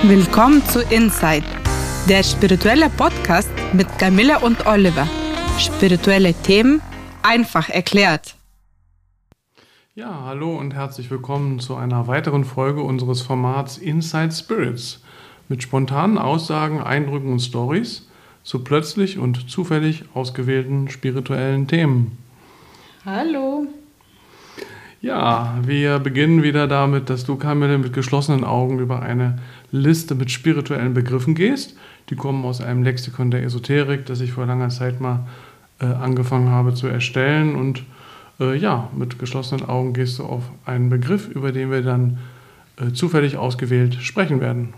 Willkommen zu Insight, der spirituelle Podcast mit Camilla und Oliver. Spirituelle Themen einfach erklärt. Ja, hallo und herzlich willkommen zu einer weiteren Folge unseres Formats Inside Spirits mit spontanen Aussagen, Eindrücken und Stories zu plötzlich und zufällig ausgewählten spirituellen Themen. Hallo. Ja, wir beginnen wieder damit, dass du, Camilla, mit geschlossenen Augen über eine Liste mit spirituellen Begriffen gehst. Die kommen aus einem Lexikon der Esoterik, das ich vor langer Zeit mal angefangen habe zu erstellen. Und mit geschlossenen Augen gehst du auf einen Begriff, über den wir dann zufällig ausgewählt sprechen werden.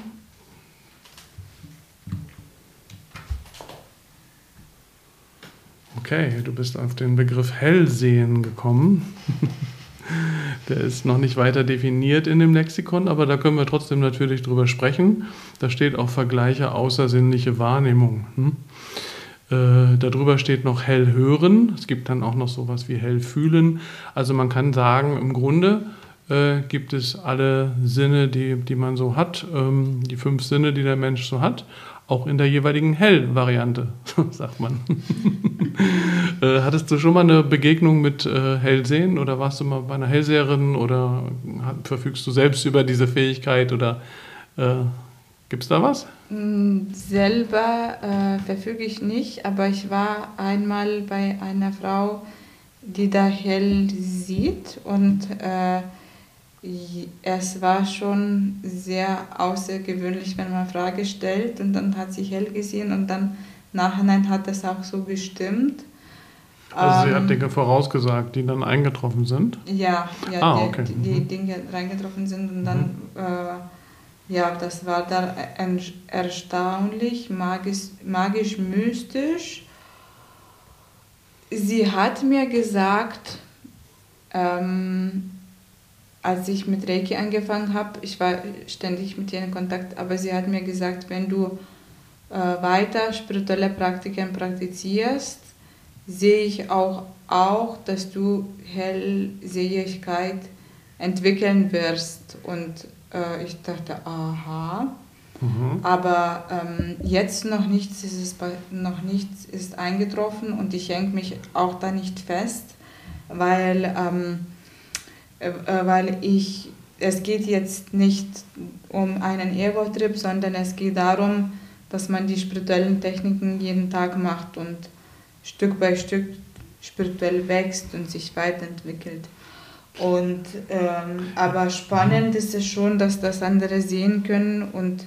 Okay, du bist auf den Begriff Hellsehen gekommen. Der ist noch nicht weiter definiert in dem Lexikon, aber da können wir trotzdem natürlich drüber sprechen. Da steht auch Vergleiche außersinnliche Wahrnehmung. Darüber steht noch hell hören. Es gibt dann auch noch sowas wie hell fühlen. Also man kann sagen, im Grunde gibt es alle Sinne, die man so hat, die 5 Sinne, die der Mensch so hat, auch in der jeweiligen Hell-Variante, sagt man. Hattest du schon mal eine Begegnung mit Hellsehen oder warst du mal bei einer Hellseherin oder verfügst du selbst über diese Fähigkeit oder gibt es da was? Selber verfüge ich nicht, aber ich war einmal bei einer Frau, die da hell sieht und es war schon sehr außergewöhnlich, wenn man eine Frage stellt und dann hat sie hell gesehen und dann nachhinein hat das auch so gestimmt. Also sie hat Dinge vorausgesagt, die dann eingetroffen sind? Ja, okay. die Dinge reingetroffen sind und dann, das war da erstaunlich, magisch, mystisch. Sie hat mir gesagt, als ich mit Reiki angefangen habe, ich war ständig mit ihr in Kontakt, aber sie hat mir gesagt, wenn du weiter spirituelle Praktiken praktizierst, sehe ich auch, dass du Hellsehigkeit entwickeln wirst. Und ich dachte, aha, aber jetzt noch nichts ist eingetroffen und ich hänge mich auch da nicht fest, weil es geht jetzt nicht um einen Ego-Trip, sondern es geht darum, dass man die spirituellen Techniken jeden Tag macht und Stück bei Stück spirituell wächst und sich weiterentwickelt. Und, aber spannend ist es schon, dass das andere sehen können und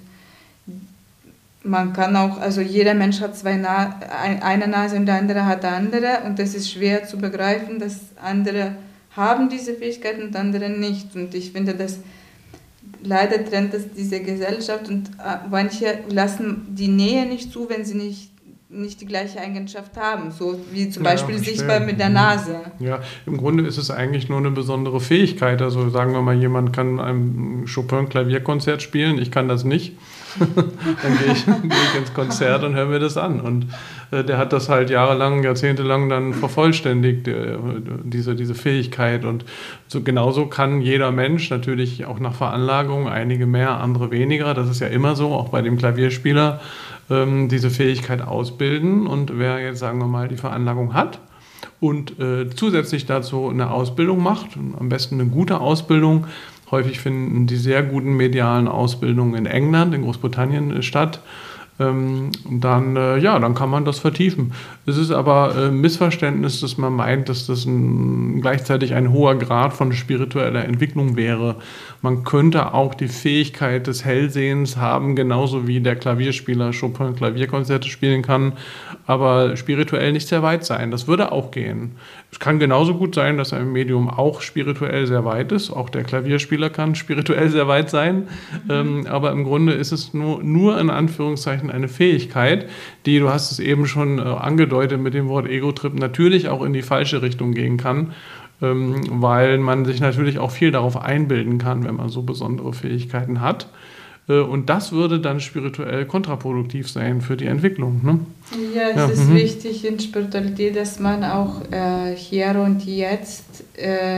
man kann auch, also jeder Mensch hat eine Nase und der andere hat eine andere und das ist schwer zu begreifen, dass andere haben diese Fähigkeiten und andere nicht. Und ich finde, dass leider trennt das diese Gesellschaft und manche lassen die Nähe nicht zu, wenn sie nicht die gleiche Eigenschaft haben, so wie zum Beispiel sichtbar mit der Nase. Ja, im Grunde ist es eigentlich nur eine besondere Fähigkeit. Also sagen wir mal, jemand kann ein Chopin-Klavierkonzert spielen, ich kann das nicht. Dann gehe ich ins Konzert und höre mir das an. Und der hat das halt jahrzehntelang dann vervollständigt, diese Fähigkeit. Und genauso kann jeder Mensch natürlich auch nach Veranlagung, einige mehr, andere weniger, das ist ja immer so, auch bei dem Klavierspieler, diese Fähigkeit ausbilden. Und wer jetzt, sagen wir mal, die Veranlagung hat und zusätzlich dazu eine Ausbildung macht, am besten eine gute Ausbildung, häufig finden die sehr guten medialen Ausbildungen in England, in Großbritannien statt. Dann kann man das vertiefen. Es ist aber ein Missverständnis, dass man meint, dass das gleichzeitig ein hoher Grad von spiritueller Entwicklung wäre. Man könnte auch die Fähigkeit des Hellsehens haben, genauso wie der Klavierspieler Chopin Klavierkonzerte spielen kann, aber spirituell nicht sehr weit sein. Das würde auch gehen. Es kann genauso gut sein, dass ein Medium auch spirituell sehr weit ist. Auch der Klavierspieler kann spirituell sehr weit sein. Aber im Grunde ist es nur in Anführungszeichen eine Fähigkeit, die, du hast es eben schon angedeutet mit dem Wort Ego-Trip, natürlich auch in die falsche Richtung gehen kann, weil man sich natürlich auch viel darauf einbilden kann, wenn man so besondere Fähigkeiten hat. Und das würde dann spirituell kontraproduktiv sein für die Entwicklung. Ne? Ja, es ist wichtig in Spiritualität, dass man auch hier und jetzt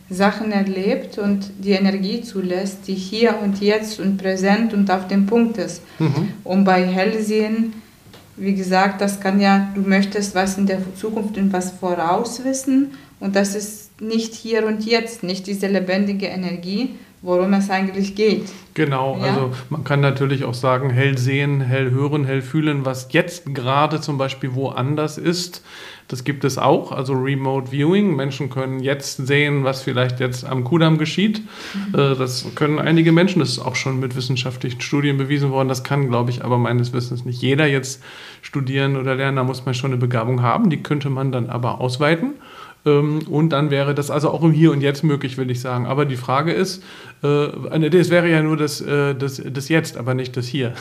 Sachen erlebt und die Energie zulässt, die hier und jetzt und präsent und auf dem Punkt ist. Und bei Hellsehen, wie gesagt, das kann ja, du möchtest was in der Zukunft und was vorauswissen und das ist nicht hier und jetzt, nicht diese lebendige Energie, worum es eigentlich geht. Genau, ja? Also man kann natürlich auch sagen, hell sehen, hell hören, hell fühlen, was jetzt gerade zum Beispiel woanders ist. Das gibt es auch, also Remote Viewing. Menschen können jetzt sehen, was vielleicht jetzt am Kudamm geschieht. Das können einige Menschen, das ist auch schon mit wissenschaftlichen Studien bewiesen worden. Das kann, glaube ich, aber meines Wissens nicht jeder jetzt studieren oder lernen. Da muss man schon eine Begabung haben, die könnte man dann aber ausweiten. Und dann wäre das also auch im Hier und Jetzt möglich, will ich sagen. Aber die Frage ist, das wäre ja nur das Jetzt, aber nicht das Hier.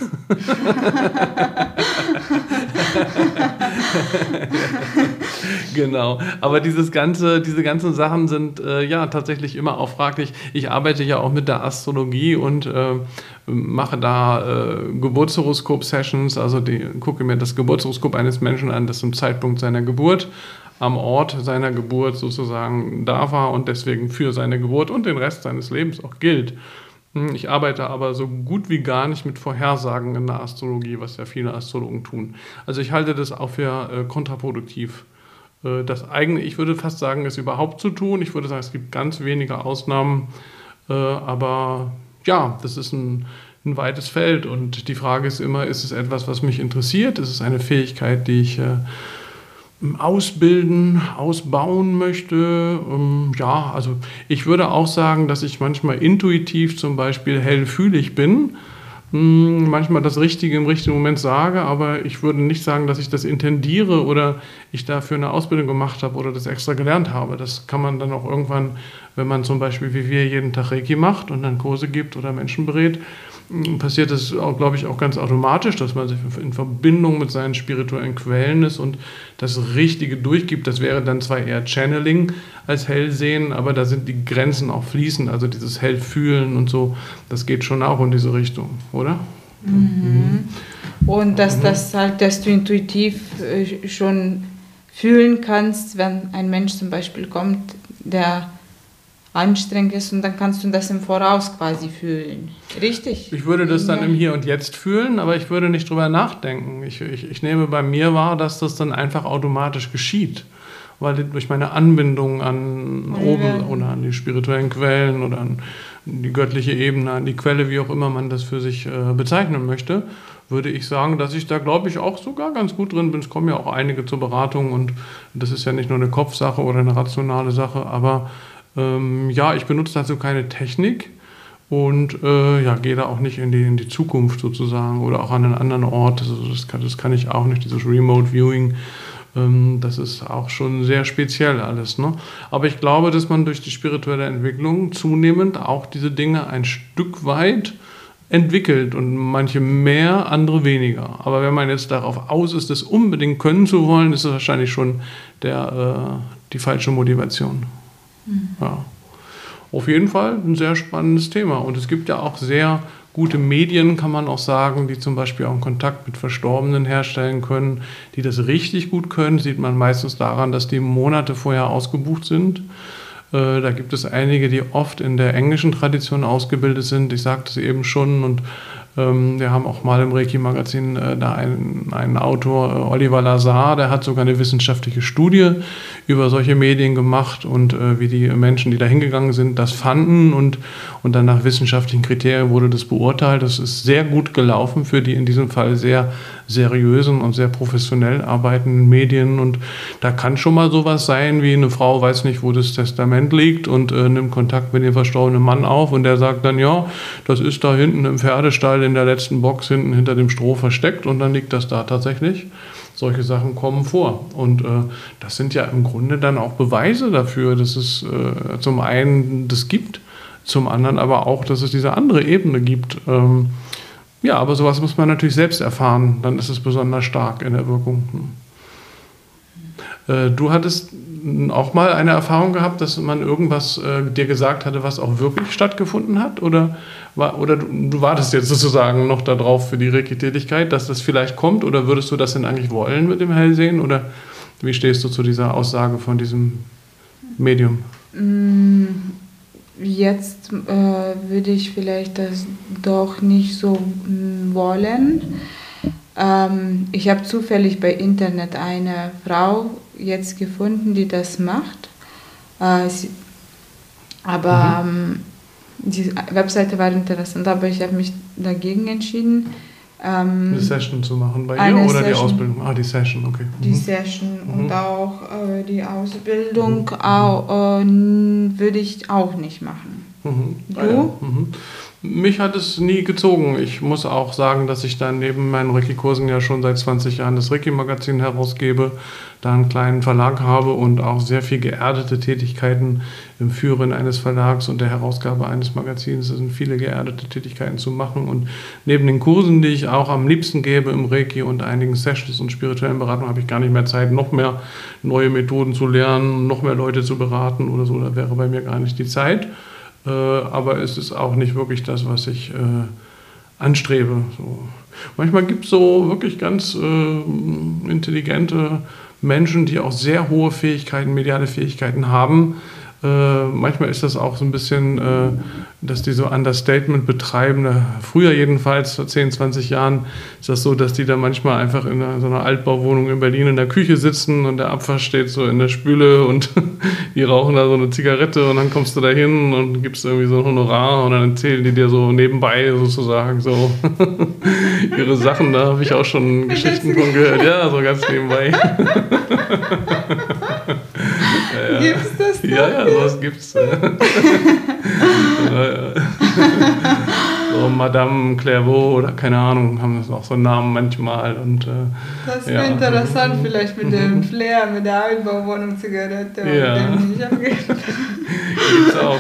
Genau, aber diese ganzen Sachen sind ja tatsächlich immer auch fraglich. Ich arbeite ja auch mit der Astrologie und mache da Geburtshoroskop-Sessions, also gucke mir das Geburtshoroskop eines Menschen an, das zum Zeitpunkt seiner Geburt am Ort seiner Geburt sozusagen da war und deswegen für seine Geburt und den Rest seines Lebens auch gilt. Ich arbeite aber so gut wie gar nicht mit Vorhersagen in der Astrologie, was ja viele Astrologen tun. Also ich halte das auch für kontraproduktiv. Ich würde fast sagen, es überhaupt zu tun. Ich würde sagen, es gibt ganz wenige Ausnahmen, aber ja, das ist ein weites Feld und die Frage ist immer, ist es etwas, was mich interessiert? Ist es eine Fähigkeit, die ich ausbauen möchte? Ja, also ich würde auch sagen, dass ich manchmal intuitiv zum Beispiel hellfühlig bin, manchmal das Richtige im richtigen Moment sage, aber ich würde nicht sagen, dass ich das intendiere oder ich dafür eine Ausbildung gemacht habe oder das extra gelernt habe. Das kann man dann auch irgendwann, wenn man zum Beispiel wie wir jeden Tag Reiki macht und dann Kurse gibt oder Menschen berät, passiert das, glaube ich, auch ganz automatisch, dass man sich in Verbindung mit seinen spirituellen Quellen ist und das Richtige durchgibt. Das wäre dann zwar eher Channeling als Hellsehen, aber da sind die Grenzen auch fließend, also dieses Hellfühlen und so, das geht schon auch in diese Richtung, oder? Und dass du intuitiv schon fühlen kannst, wenn ein Mensch zum Beispiel kommt, der anstrengend ist und dann kannst du das im Voraus quasi fühlen. Richtig? Ich würde das dann im Hier und Jetzt fühlen, aber ich würde nicht drüber nachdenken. Ich nehme bei mir wahr, dass das dann einfach automatisch geschieht, weil durch meine Anbindung an oben oder an die spirituellen Quellen oder an die göttliche Ebene, an die Quelle, wie auch immer man das für sich bezeichnen möchte, würde ich sagen, dass ich da, glaube ich, auch sogar ganz gut drin bin. Es kommen ja auch einige zur Beratung und das ist ja nicht nur eine Kopfsache oder eine rationale Sache, aber ja, ich benutze dazu keine Technik und gehe da auch nicht in die Zukunft sozusagen oder auch an einen anderen Ort. Also das kann ich auch nicht, dieses Remote Viewing. Das ist auch schon sehr speziell alles, ne? Aber ich glaube, dass man durch die spirituelle Entwicklung zunehmend auch diese Dinge ein Stück weit entwickelt und manche mehr, andere weniger. Aber wenn man jetzt darauf aus ist, das unbedingt können zu wollen, ist es wahrscheinlich schon die falsche Motivation. Ja. Auf jeden Fall ein sehr spannendes Thema. Und es gibt ja auch sehr gute Medien, kann man auch sagen, die zum Beispiel auch einen Kontakt mit Verstorbenen herstellen können, die das richtig gut können. Sieht man meistens daran, dass die Monate vorher ausgebucht sind. Da gibt es einige, die oft in der englischen Tradition ausgebildet sind. Ich sagte es eben schon und wir haben auch mal im Reiki-Magazin da einen Autor, Oliver Lazar, der hat sogar eine wissenschaftliche Studie über solche Medien gemacht und wie die Menschen, die da hingegangen sind, das fanden und dann nach wissenschaftlichen Kriterien wurde das beurteilt. Das ist sehr gut gelaufen für die in diesem Fall sehr seriösen und sehr professionell arbeitenden Medien und da kann schon mal sowas sein, wie eine Frau weiß nicht, wo das Testament liegt und nimmt Kontakt mit dem verstorbenen Mann auf und der sagt dann, ja, das ist da hinten im Pferdestall in der letzten Box hinten hinter dem Stroh versteckt und dann liegt das da tatsächlich. Solche Sachen kommen vor und das sind ja im Grunde dann auch Beweise dafür, dass es zum einen das gibt, zum anderen aber auch, dass es diese andere Ebene gibt. Ja, aber sowas muss man natürlich selbst erfahren, dann ist es besonders stark in der Wirkung. Du hattest auch mal eine Erfahrung gehabt, dass man irgendwas dir gesagt hatte, was auch wirklich stattgefunden hat? Oder du wartest jetzt sozusagen noch darauf für die Reiki-Tätigkeit, dass das vielleicht kommt? Oder würdest du das denn eigentlich wollen mit dem Hellsehen? Oder wie stehst du zu dieser Aussage von diesem Medium? Jetzt würde ich vielleicht das doch nicht so wollen. Ich habe zufällig bei Internet eine Frau jetzt gefunden, die das macht. Die Webseite war interessant, aber ich habe mich dagegen entschieden. Eine Session zu machen bei ihr oder die Ausbildung? Die Session, okay. Die Session und auch die Ausbildung würde ich auch nicht machen. Du? Mich hat es nie gezogen. Ich muss auch sagen, dass ich dann neben meinen Reiki-Kursen ja schon seit 20 Jahren das Reiki-Magazin herausgebe, da einen kleinen Verlag habe und auch sehr viel geerdete Tätigkeiten im Führen eines Verlags und der Herausgabe eines Magazins. Es sind viele geerdete Tätigkeiten zu machen. Und neben den Kursen, die ich auch am liebsten gebe im Reiki und einigen Sessions und spirituellen Beratungen, habe ich gar nicht mehr Zeit, noch mehr neue Methoden zu lernen, noch mehr Leute zu beraten oder so. Da wäre bei mir gar nicht die Zeit. Aber es ist auch nicht wirklich das, was ich anstrebe. So. Manchmal gibt es so wirklich ganz intelligente Menschen, die auch sehr hohe Fähigkeiten, mediale Fähigkeiten haben. Manchmal ist das auch so ein bisschen, dass die so Understatement betreiben. Früher jedenfalls, vor 10, 20 Jahren, ist das so, dass die da manchmal einfach in so einer Altbauwohnung in Berlin in der Küche sitzen und der Abwasch steht so in der Spüle und die rauchen da so eine Zigarette und dann kommst du da hin und gibst irgendwie so ein Honorar und dann erzählen die dir so nebenbei sozusagen so ihre Sachen. Da habe ich auch schon Geschichten von gehört. Ja, so ganz nebenbei. Gibt's das noch? Ja, sowas gibt's. So Madame Clairvaux oder keine Ahnung, haben das auch so einen Namen manchmal. Und, das wäre interessant, vielleicht mit dem Flair, mit der Altbauwohnung Zigarette. Ja. Gibt's auch.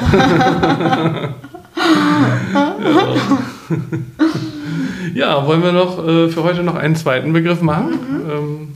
Ja, wollen wir noch für heute noch einen zweiten Begriff machen?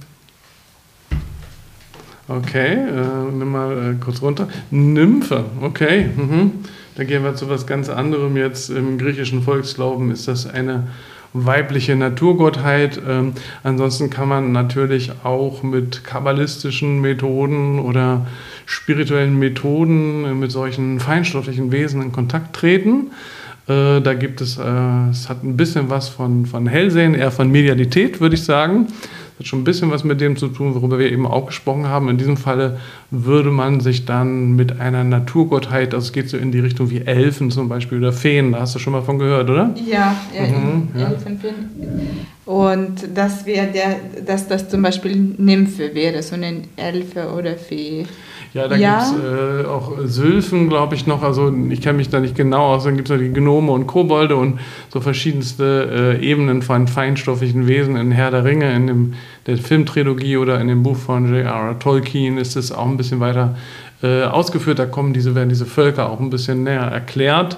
Okay, nimm mal kurz runter. Nymphe, okay. Da gehen wir zu was ganz anderem jetzt. Im griechischen Volksglauben ist das eine weibliche Naturgottheit. Ansonsten kann man natürlich auch mit kabbalistischen Methoden oder spirituellen Methoden mit solchen feinstofflichen Wesen in Kontakt treten. Da gibt es hat ein bisschen was von Hellsehen, eher von Medialität, würde ich sagen. Hat schon ein bisschen was mit dem zu tun, worüber wir eben auch gesprochen haben. In diesem Falle würde man sich dann mit einer Naturgottheit, also es geht so in die Richtung wie Elfen zum Beispiel oder Feen, da hast du schon mal von gehört, oder? Ja, Elfen, Feen. Und das wäre dass das zum Beispiel Nymphe wäre, so eine Elfe oder Fee. Ja, da gibt es auch Sylphen, glaube ich, noch. Also ich kenne mich da nicht genau aus. Dann gibt es noch die Gnome und Kobolde und so verschiedenste Ebenen von feinstofflichen Wesen. In Herr der Ringe, in der Filmtrilogie oder in dem Buch von J.R.R. Tolkien ist es auch ein bisschen weiter ausgeführt. Da werden diese Völker auch ein bisschen näher erklärt.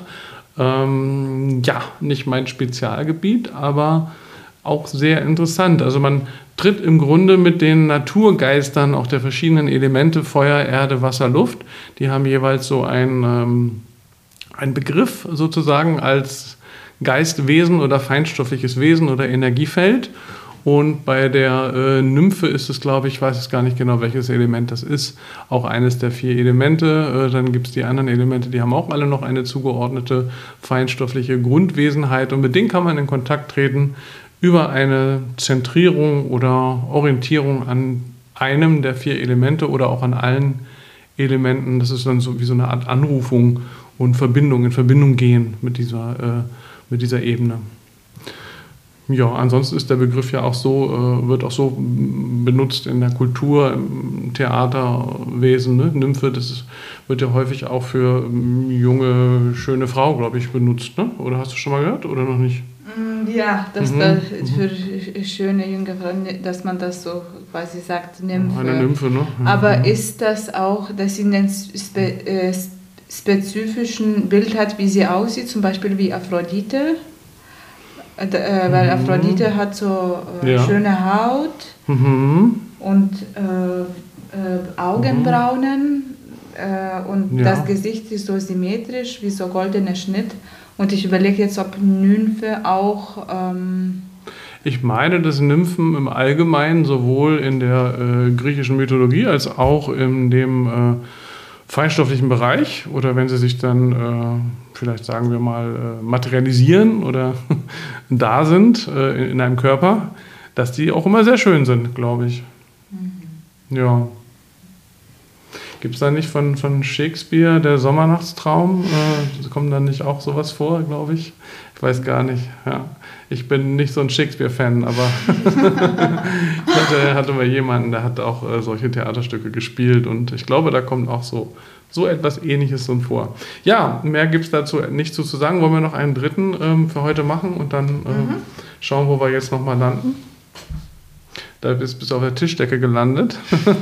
Nicht mein Spezialgebiet, aber auch sehr interessant. Also man tritt im Grunde mit den Naturgeistern auch der verschiedenen Elemente, Feuer, Erde, Wasser, Luft. Die haben jeweils so einen Begriff sozusagen als Geistwesen oder feinstoffliches Wesen oder Energiefeld. Und bei der Nymphe ist es, glaube ich, weiß es gar nicht genau, welches Element das ist, auch eines der 4 Elemente. Dann gibt es die anderen Elemente, die haben auch alle noch eine zugeordnete feinstoffliche Grundwesenheit. Und mit denen kann man in Kontakt treten über eine Zentrierung oder Orientierung an einem der 4 Elemente oder auch an allen Elementen. Das ist dann so wie so eine Art Anrufung und in Verbindung gehen mit dieser Ebene. Ja, ansonsten ist der Begriff ja auch so, wird auch so benutzt in der Kultur, im Theaterwesen. Ne? Nymphe, wird ja häufig auch für junge, schöne Frau, glaube ich, benutzt. Ne? Oder hast du schon mal gehört oder noch nicht? Ja, das für schöne junge Frauen, dass man das so quasi sagt, Nymphe. Eine Nymphe, ne? Aber ist das auch, dass sie einen spezifischen Bild hat, wie sie aussieht, zum Beispiel wie Aphrodite? Weil Aphrodite hat so schöne Haut und Augenbrauen und das Gesicht ist so symmetrisch wie so goldener Schnitt. Und ich überlege jetzt, ob Nymphe auch... Ich meine, dass Nymphen im Allgemeinen sowohl in der griechischen Mythologie als auch in dem feinstofflichen Bereich oder wenn sie sich dann vielleicht sagen wir mal materialisieren oder da sind in einem Körper, dass die auch immer sehr schön sind, glaube ich. Ja. Gibt es da nicht von Shakespeare der Sommernachtstraum? Kommt da nicht auch sowas vor, glaube ich? Ich weiß gar nicht. Ja. Ich bin nicht so ein Shakespeare-Fan, aber ich hatte mal jemanden, der hat auch solche Theaterstücke gespielt und ich glaube, da kommt auch so etwas Ähnliches so vor. Ja, mehr gibt es dazu nicht zu sagen. Wollen wir noch einen dritten für heute machen und dann schauen, wo wir jetzt nochmal landen? Da bist du auf der Tischdecke gelandet.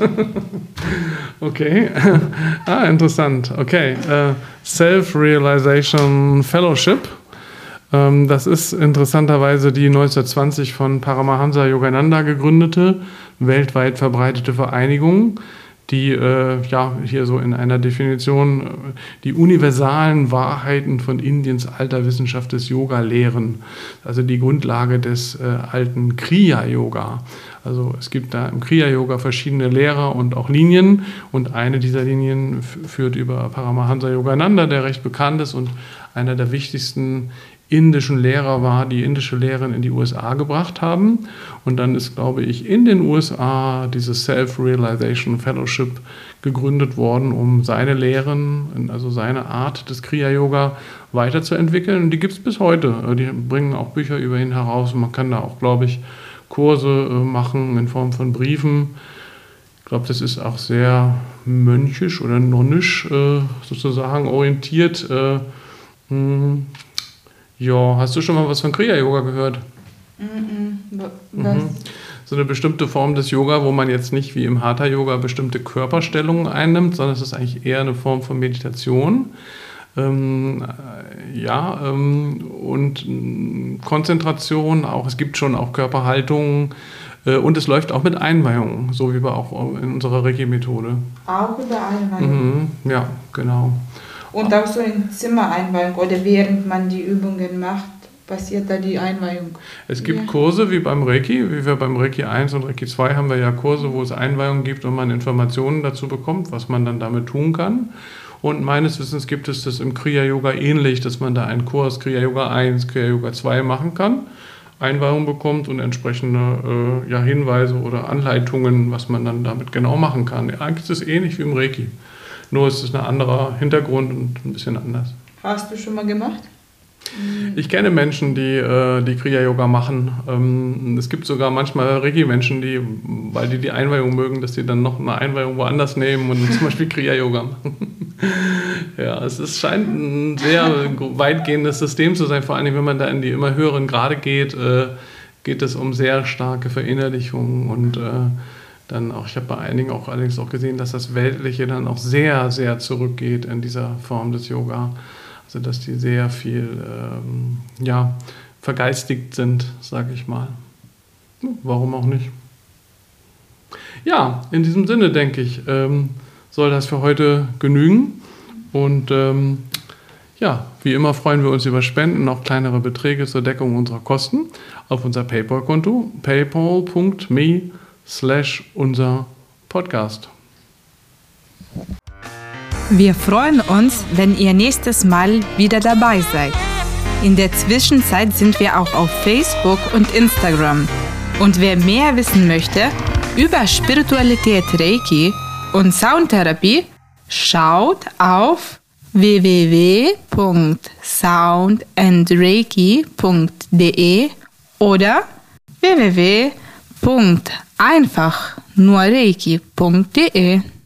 Okay. Interessant. Okay. Self-Realization Fellowship. Das ist interessanterweise die 1920 von Paramahansa Yogananda gegründete, weltweit verbreitete Vereinigung, die hier so in einer Definition die universalen Wahrheiten von Indiens alter Wissenschaft des Yoga lehren. Also die Grundlage des alten Kriya-Yoga. Also es gibt da im Kriya-Yoga verschiedene Lehrer und auch Linien und eine dieser Linien führt über Paramahansa Yogananda, der recht bekannt ist und einer der wichtigsten indischen Lehrer war, die indische Lehren in die USA gebracht haben. Und dann ist, glaube ich, in den USA dieses Self-Realization Fellowship gegründet worden, um seine Lehren, also seine Art des Kriya-Yoga weiterzuentwickeln. Und die gibt es bis heute. Die bringen auch Bücher über ihn heraus. Und man kann da auch, glaube ich, Kurse machen in Form von Briefen. Ich glaube, das ist auch sehr mönchisch oder nonnisch sozusagen orientiert. Ja, hast du schon mal was von Kriya-Yoga gehört? Was? So eine bestimmte Form des Yoga, wo man jetzt nicht wie im Hatha-Yoga bestimmte Körperstellungen einnimmt, sondern es ist eigentlich eher eine Form von Meditation. Und Konzentration, auch es gibt schon auch Körperhaltungen und es läuft auch mit Einweihungen, so wie wir auch in unserer Reiki-Methode. Auch über Einweihungen? Ja, genau. Und auch so in Zimmereinweihung oder während man die Übungen macht, passiert da die Einweihung? Es gibt Kurse wie beim Reiki, wie wir beim Reiki 1 und Reiki 2 haben wir ja Kurse, wo es Einweihungen gibt und man Informationen dazu bekommt, was man dann damit tun kann. Und meines Wissens gibt es das im Kriya-Yoga ähnlich, dass man da einen Kurs Kriya-Yoga 1, Kriya-Yoga 2 machen kann, Einweihung bekommt und entsprechende Hinweise oder Anleitungen, was man dann damit genau machen kann. Ja, eigentlich ist es ähnlich wie im Reiki. Nur ist es ein anderer Hintergrund und ein bisschen anders. Hast du schon mal gemacht? Ich kenne Menschen, die Kriya-Yoga machen. Es gibt sogar manchmal Reiki-Menschen, weil die Einweihung mögen, dass die dann noch eine Einweihung woanders nehmen und zum Beispiel Kriya-Yoga machen. Ja, scheint ein sehr weitgehendes System zu sein. Vor allem, wenn man da in die immer höheren Grade geht, geht es um sehr starke Verinnerlichung und dann auch, ich habe bei einigen auch allerdings auch gesehen, dass das Weltliche dann auch sehr, sehr zurückgeht in dieser Form des Yoga. Also dass die sehr viel vergeistigt sind, sage ich mal. Warum auch nicht? Ja, in diesem Sinne denke ich, soll das für heute genügen. Und wie immer freuen wir uns über Spenden, auch kleinere Beträge zur Deckung unserer Kosten auf unser PayPal-Konto, paypal.me/unser Podcast. Wir freuen uns, wenn ihr nächstes Mal wieder dabei seid. In der Zwischenzeit sind wir auch auf Facebook und Instagram. Und wer mehr wissen möchte über Spiritualität, Reiki und Soundtherapie, schaut auf www.soundandreiki.de oder www.einfachnurreiki.de.